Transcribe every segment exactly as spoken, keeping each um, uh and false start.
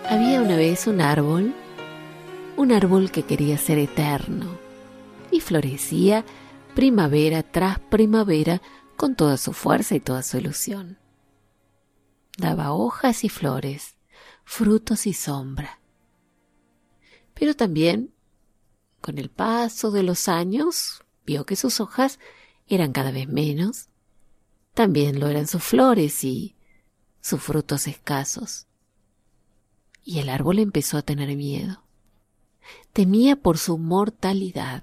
Había una vez un árbol, un árbol que quería ser eterno y florecía primavera tras primavera con toda su fuerza y toda su ilusión. Daba hojas y flores, frutos y sombra. Pero también, con el paso de los años, vio que sus hojas eran cada vez menos. También lo eran sus flores y sus frutos escasos. Y el árbol empezó a tener miedo. Temía por su mortalidad.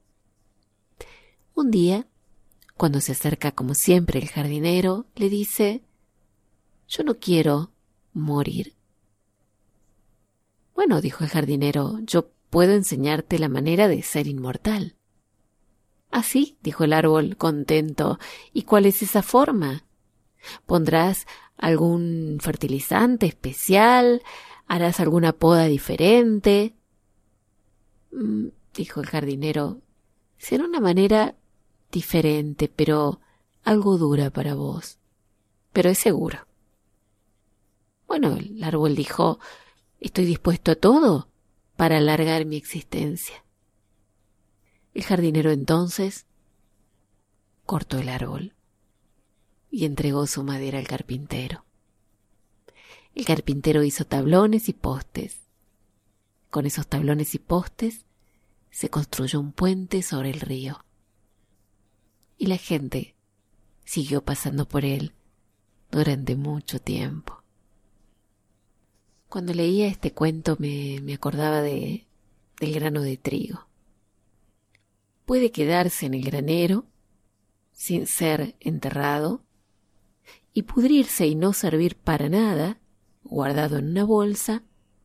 Un día, cuando se acerca como siempre el jardinero, le dice: «Yo no quiero morir». «Bueno», dijo el jardinero, «yo puedo enseñarte la manera de ser inmortal». «¿Así?», dijo el árbol contento. «¿Y cuál es esa forma? ¿Pondrás algún fertilizante especial? ¿Harás alguna poda diferente?» Mm, dijo el jardinero, «será una manera diferente, pero algo dura para vos. Pero es seguro». Bueno, el árbol dijo: «Estoy dispuesto a todo para alargar mi existencia». El jardinero entonces cortó el árbol y entregó su madera al carpintero. El carpintero hizo tablones y postes. Con esos tablones y postes se construyó un puente sobre el río. Y la gente siguió pasando por él durante mucho tiempo. Cuando leía este cuento me, me acordaba de, del grano de trigo. Puede quedarse en el granero sin ser enterrado y pudrirse y no servir para nada, guardado en una bolsa,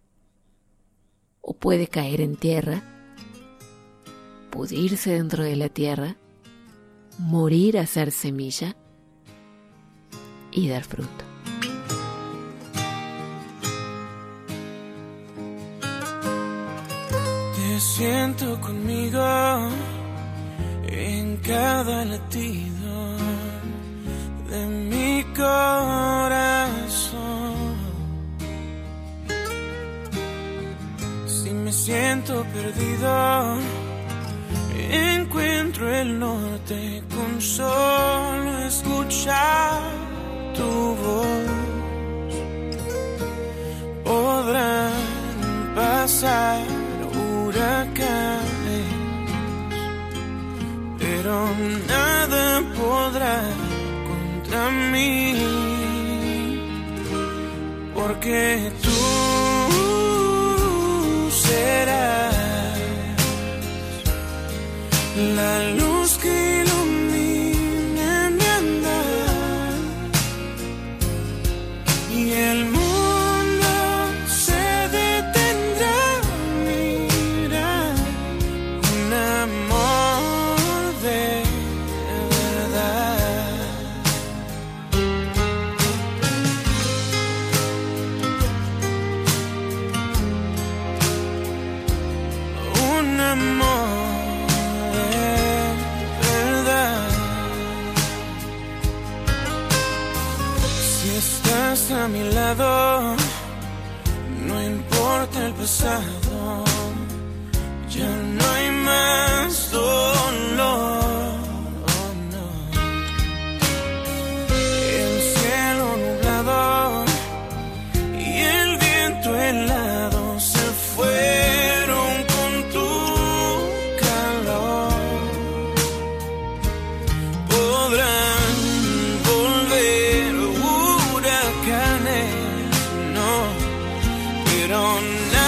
o puede caer en tierra, pudrirse dentro de la tierra, morir a ser semilla y dar fruto. Te siento conmigo en cada latido de mi corazón. Si me siento perdido, encuentro el norte con solo escuchar tu voz. Podrán pasar huracanes, pero nada podrá contra mí, porque tú serás la luz que ilumina mi andar, y el mundo se detendrá a mirar un amor de verdad. Un amor a mi lado, no importa el pasado, ya no hay más dolor, oh no. El cielo nublado y el viento helado se fueron con tu calor. Podrán volver huracanes, no, pero nada